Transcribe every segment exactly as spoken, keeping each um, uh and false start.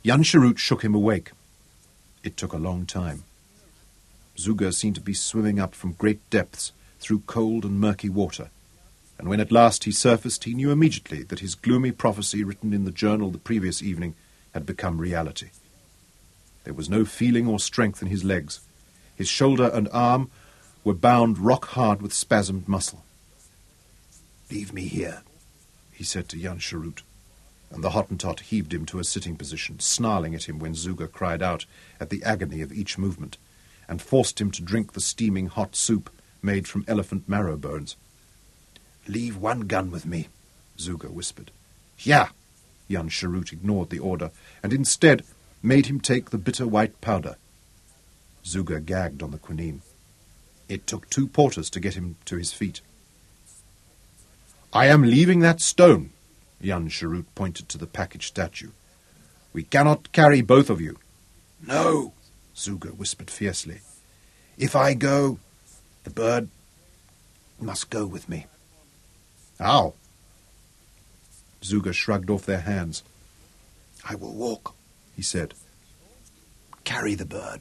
Jan Sharut shook him awake. It took a long time. Zuga seemed to be swimming up from great depths through cold and murky water, and when at last he surfaced, he knew immediately that his gloomy prophecy written in the journal the previous evening had become reality. There was no feeling or strength in his legs. His shoulder and arm were bound rock-hard with spasmed muscle. "Leave me here," he said to Jan Sharut, and the Hottentot heaved him to a sitting position, snarling at him when Zuga cried out at the agony of each movement, and forced him to drink the steaming hot soup made from elephant marrow bones. "Leave one gun with me," Zuga whispered. "Yeah!" Jan Sharut ignored the order, and instead made him take the bitter white powder. Zuga gagged on the quinine. It took two porters to get him to his feet. "I am leaving that stone," Jan Sharut pointed to the package statue. "We cannot carry both of you." "No," Zuga whispered fiercely. "If I go, the bird must go with me." "How?" Zuga shrugged off their hands. "I will walk," he said. "Carry the bird."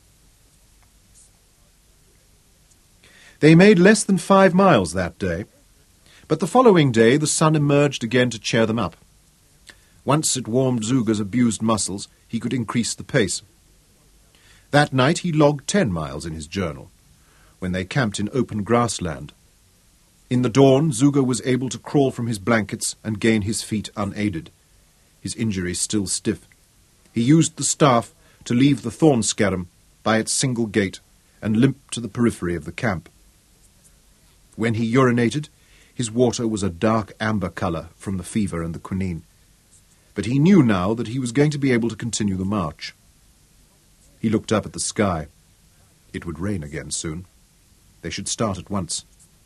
They made less than five miles that day, but the following day the sun emerged again to cheer them up. Once it warmed Zuga's abused muscles, he could increase the pace. That night he logged ten miles in his journal, when they camped in open grassland. In the dawn, Zuga was able to crawl from his blankets and gain his feet unaided, his injury still stiff. He used the staff to leave the thorn scarum by its single gate and limp to the periphery of the camp. When he urinated, his water was a dark amber colour from the fever and the quinine. But he knew now that he was going to be able to continue the march. He looked up at the sky. It would rain again soon. They should start at once.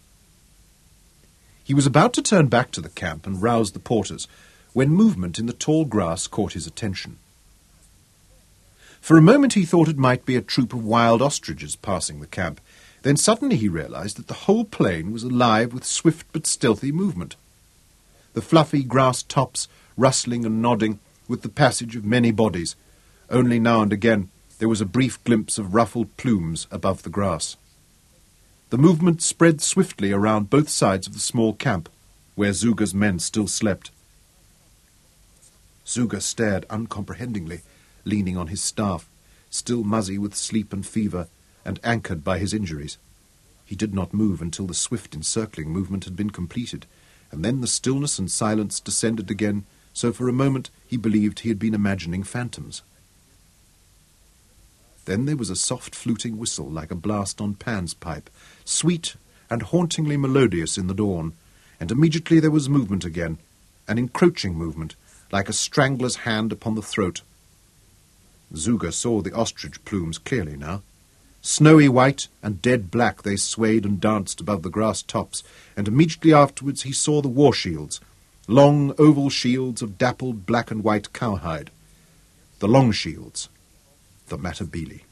He was about to turn back to the camp and rouse the porters, when movement in the tall grass caught his attention. For a moment he thought it might be a troop of wild ostriches passing the camp. Then suddenly he realized that the whole plain was alive with swift but stealthy movement. The fluffy grass tops rustling and nodding with the passage of many bodies. Only now and again there was a brief glimpse of ruffled plumes above the grass. The movement spread swiftly around both sides of the small camp, where Zuga's men still slept. Zuga stared uncomprehendingly, leaning on his staff, still muzzy with sleep and fever, and anchored by his injuries. He did not move until the swift encircling movement had been completed, and then the stillness and silence descended again, so for a moment he believed he had been imagining phantoms. Then there was a soft fluting whistle like a blast on Pan's pipe, sweet and hauntingly melodious in the dawn, and immediately there was movement again, an encroaching movement, like a strangler's hand upon the throat. Zuga saw the ostrich plumes clearly now. Snowy white and dead black they swayed and danced above the grass tops, and immediately afterwards he saw the war shields, long oval shields of dappled black and white cowhide. The long shields, the Matabele.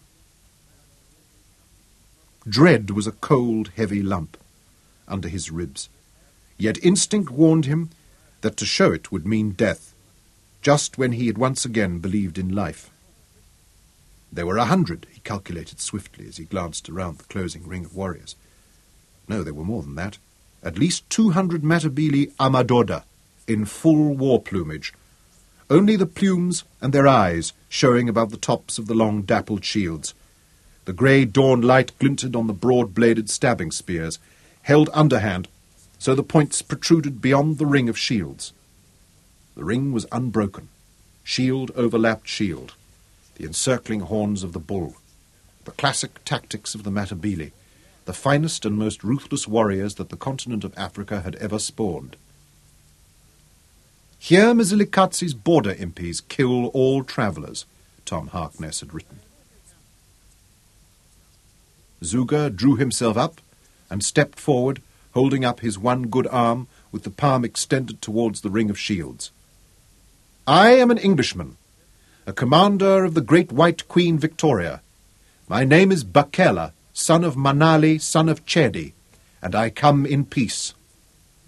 Dread was a cold, heavy lump under his ribs, yet instinct warned him that to show it would mean death, just when he had once again believed in life. There were a hundred, he calculated swiftly as he glanced around the closing ring of warriors. No, there were more than that. At least two hundred Matabele Amadoda, in full war plumage, only the plumes and their eyes showing above the tops of the long dappled shields. The grey dawn light glinted on the broad-bladed stabbing spears, held underhand, so the points protruded beyond the ring of shields. The ring was unbroken. Shield overlapped shield. The encircling horns of the bull, the classic tactics of the Matabele, the finest and most ruthless warriors that the continent of Africa had ever spawned. Here Mzilikatsi's border impis kill all travellers, Tom Harkness had written. Zuga drew himself up and stepped forward, holding up his one good arm with the palm extended towards the ring of shields. I am an Englishman, a commander of the great white Queen Victoria. My name is Bakela, son of Manali, son of Chedi, and I come in peace.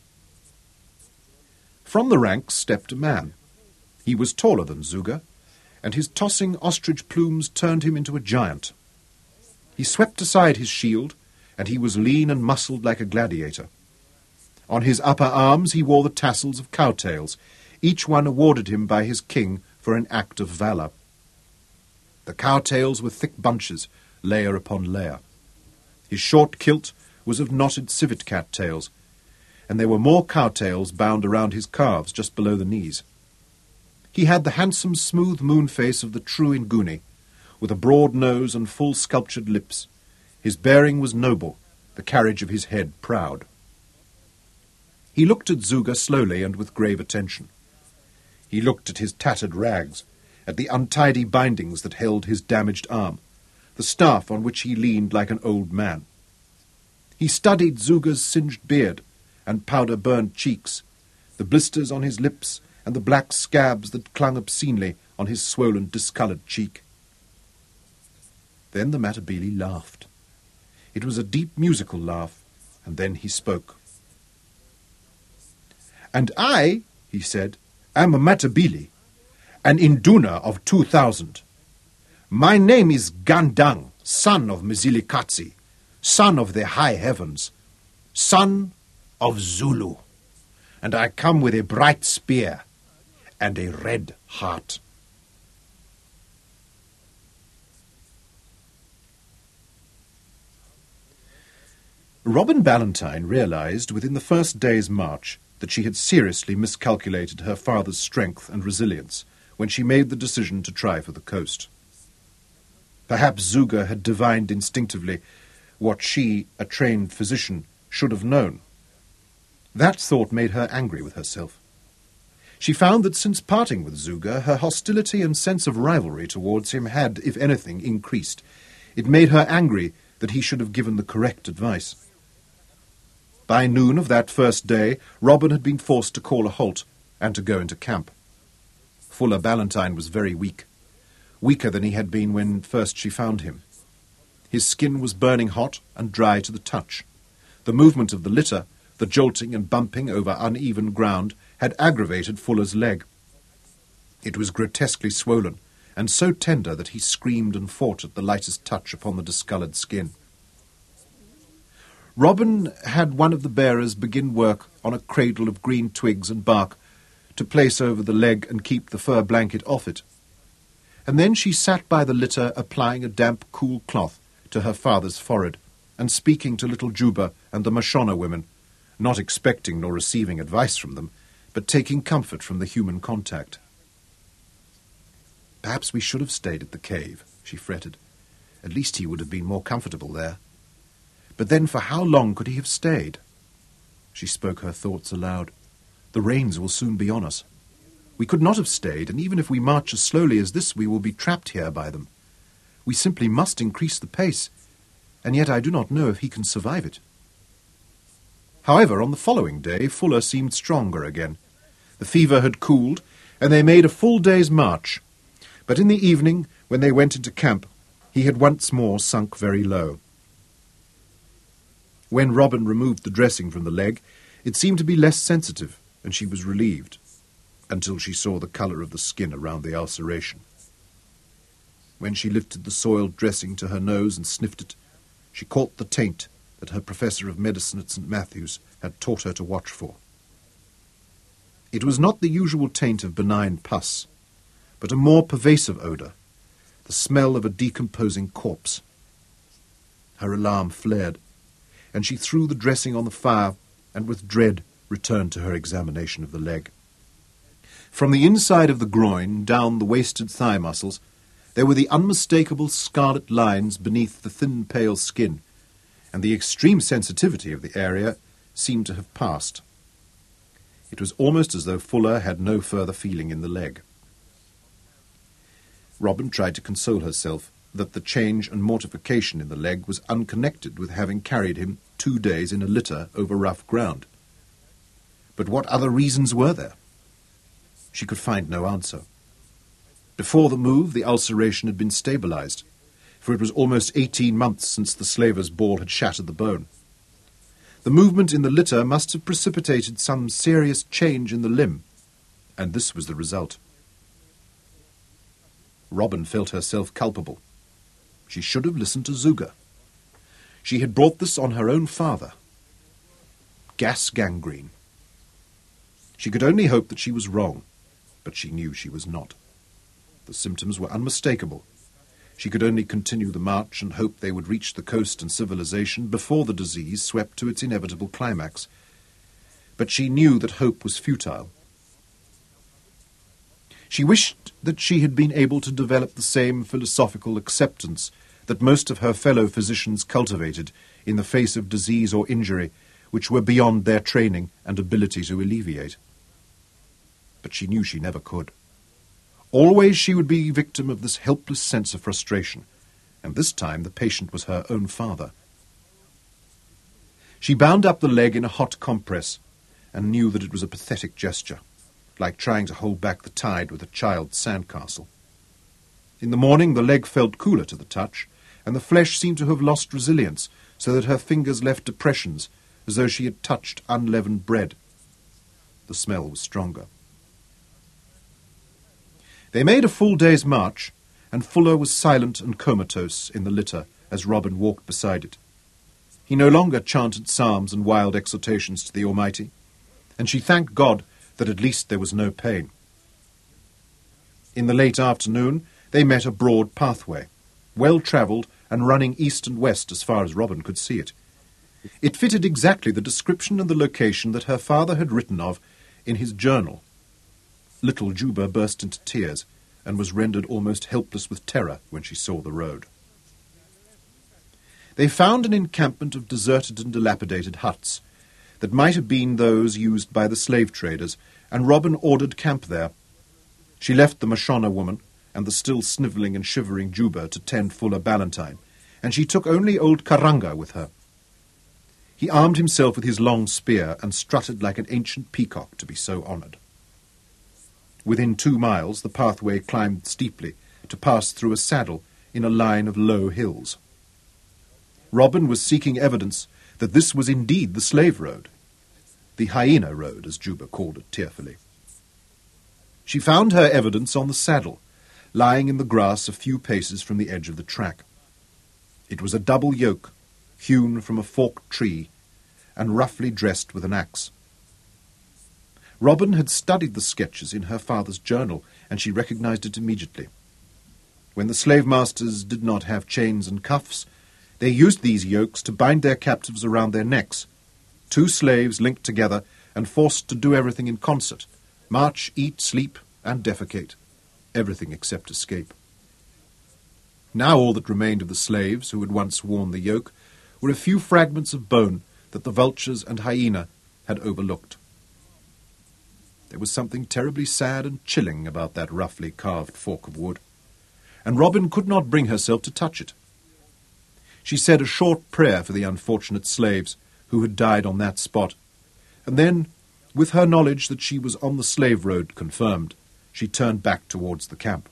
From the ranks stepped a man. He was taller than Zuga, and his tossing ostrich plumes turned him into a giant. He swept aside his shield, and he was lean and muscled like a gladiator. On his upper arms he wore the tassels of cowtails, each one awarded him by his king for an act of valour. The cowtails were thick bunches, layer upon layer. His short kilt was of knotted civet cat tails, and there were more cowtails bound around his calves just below the knees. He had the handsome, smooth moon face of the true Inguni, with a broad nose and full sculptured lips. His bearing was noble, the carriage of his head proud. He looked at Zuga slowly and with grave attention. He looked at his tattered rags, at the untidy bindings that held his damaged arm, the staff on which he leaned like an old man. He studied Zuga's singed beard and powder-burned cheeks, the blisters on his lips and the black scabs that clung obscenely on his swollen, discoloured cheek. Then the Matabele laughed. It was a deep musical laugh, and then he spoke. "And I," he said, "am a Matabele, an Induna of two thousand. My name is Gandang, son of Mzilikatsi, son of the high heavens, son of Zulu, and I come with a bright spear and a red heart." Robin Ballantyne realized within the first day's march that she had seriously miscalculated her father's strength and resilience when she made the decision to try for the coast. Perhaps Zuga had divined instinctively what she, a trained physician, should have known. That thought made her angry with herself. She found that since parting with Zuga, her hostility and sense of rivalry towards him had, if anything, increased. It made her angry that he should have given the correct advice. By noon of that first day, Robin had been forced to call a halt and to go into camp. Fuller Ballantyne was very weak, weaker than he had been when first she found him. His skin was burning hot and dry to the touch. The movement of the litter, the jolting and bumping over uneven ground, had aggravated Fuller's leg. It was grotesquely swollen, and so tender that he screamed and fought at the lightest touch upon the discoloured skin. Robin had one of the bearers begin work on a cradle of green twigs and bark to place over the leg and keep the fur blanket off it. And then she sat by the litter applying a damp, cool cloth to her father's forehead and speaking to little Juba and the Mashona women, not expecting nor receiving advice from them, but taking comfort from the human contact. "Perhaps we should have stayed at the cave," she fretted. "At least he would have been more comfortable there. But then for how long could he have stayed?" She spoke her thoughts aloud. "The rains will soon be on us. We could not have stayed, and even if we march as slowly as this, we will be trapped here by them. We simply must increase the pace, and yet I do not know if he can survive it." However, on the following day, Fuller seemed stronger again. The fever had cooled, and they made a full day's march. But in the evening, when they went into camp, he had once more sunk very low. When Robin removed the dressing from the leg, it seemed to be less sensitive, and she was relieved, until she saw the colour of the skin around the ulceration. When she lifted the soiled dressing to her nose and sniffed it, she caught the taint that her professor of medicine at Saint Matthew's had taught her to watch for. It was not the usual taint of benign pus, but a more pervasive odour, the smell of a decomposing corpse. Her alarm flared, and she threw the dressing on the fire and with dread returned to her examination of the leg. From the inside of the groin down the wasted thigh muscles there were the unmistakable scarlet lines beneath the thin pale skin, and the extreme sensitivity of the area seemed to have passed. It was almost as though Fuller had no further feeling in the leg. Robin tried to console herself that the change and mortification in the leg was unconnected with having carried him two days in a litter over rough ground. But what other reasons were there? She could find no answer. Before the move, the ulceration had been stabilized, for it was almost eighteen months since the slaver's ball had shattered the bone. The movement in the litter must have precipitated some serious change in the limb, and this was the result. Robin felt herself culpable. She should have listened to Zuga. She had brought this on her own father. Gas gangrene. She could only hope that she was wrong, but she knew she was not. The symptoms were unmistakable. She could only continue the march and hope they would reach the coast and civilization before the disease swept to its inevitable climax. But she knew that hope was futile. She wished that she had been able to develop the same philosophical acceptance that most of her fellow physicians cultivated in the face of disease or injury which were beyond their training and ability to alleviate. But she knew she never could. Always she would be victim of this helpless sense of frustration, and this time the patient was her own father. She bound up the leg in a hot compress and knew that it was a pathetic gesture, like trying to hold back the tide with a child's sandcastle. In the morning the leg felt cooler to the touch, and the flesh seemed to have lost resilience, so that her fingers left depressions, as though she had touched unleavened bread. The smell was stronger. They made a full day's march, and Fuller was silent and comatose in the litter as Robin walked beside it. He no longer chanted psalms and wild exhortations to the Almighty, and she thanked God that at least there was no pain. In the late afternoon they met a broad pathway, well-travelled and running east and west as far as Robin could see it. It fitted exactly the description and the location that her father had written of in his journal. Little Juba burst into tears and was rendered almost helpless with terror when she saw the road. They found an encampment of deserted and dilapidated huts that might have been those used by the slave traders, and Robin ordered camp there. She left the Mashona woman and the still snivelling and shivering Juba to tend Fuller Ballantyne, and she took only old Karanga with her. He armed himself with his long spear and strutted like an ancient peacock to be so honoured. Within two miles the pathway climbed steeply to pass through a saddle in a line of low hills. Robin was seeking evidence that this was indeed the slave road, the hyena road, as Juba called it tearfully. She found her evidence on the saddle, lying in the grass a few paces from the edge of the track. It was a double yoke, hewn from a forked tree, and roughly dressed with an axe. Robin had studied the sketches in her father's journal, and she recognized it immediately. When the slave-masters did not have chains and cuffs, they used these yokes to bind their captives around their necks, two slaves linked together and forced to do everything in concert, march, eat, sleep, and defecate, everything except escape. Now all that remained of the slaves who had once worn the yoke were a few fragments of bone that the vultures and hyena had overlooked. There was something terribly sad and chilling about that roughly carved fork of wood, and Robin could not bring herself to touch it. She said a short prayer for the unfortunate slaves who had died on that spot, and then, with her knowledge that she was on the slave road confirmed, she turned back towards the camp.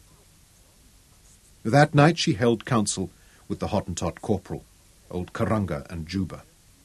That night she held counsel with the Hottentot corporal, old Karanga and Juba.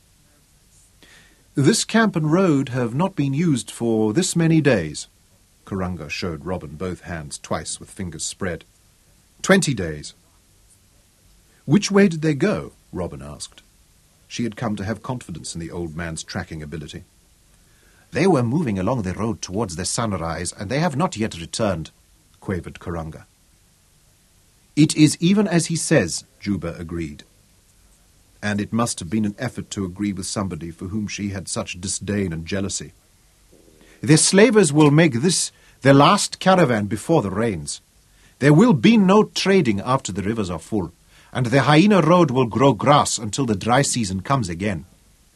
"This camp and road have not been used for this many days." Karanga showed Robin both hands twice with fingers spread. Twenty days. "Which way did they go?" Robin asked. She had come to have confidence in the old man's tracking ability. "They were moving along the road towards the sunrise, and they have not yet returned," quavered Karanga. "It is even as he says," Juba agreed. And it must have been an effort to agree with somebody for whom she had such disdain and jealousy. "The slavers will make this the last caravan before the rains. There will be no trading after the rivers are full, and the hyena road will grow grass until the dry season comes again."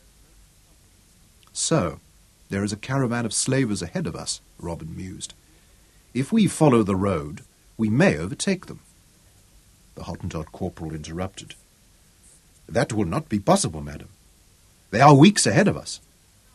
"So, there is a caravan of slavers ahead of us," Robin mused. "If we follow the road, we may overtake them." The Hottentot corporal interrupted. "That will not be possible, madam. They are weeks ahead of us."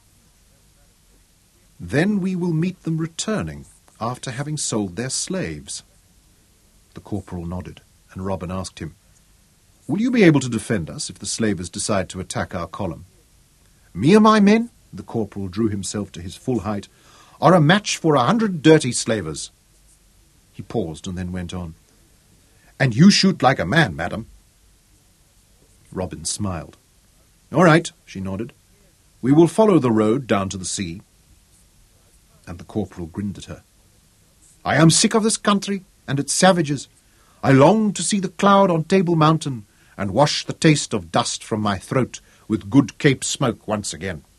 "Then we will meet them returning after having sold their slaves." The corporal nodded, and Robin asked him, "Will you be able to defend us if the slavers decide to attack our column?" "Me and my men," the corporal drew himself to his full height, "are a match for a hundred dirty slavers." He paused and then went on. "And you shoot like a man, madam." Robin smiled. "All right," she nodded. "We will follow the road down to the sea." And the corporal grinned at her. "I am sick of this country and its savages. I long to see the cloud on Table Mountain and wash the taste of dust from my throat with good Cape smoke once again."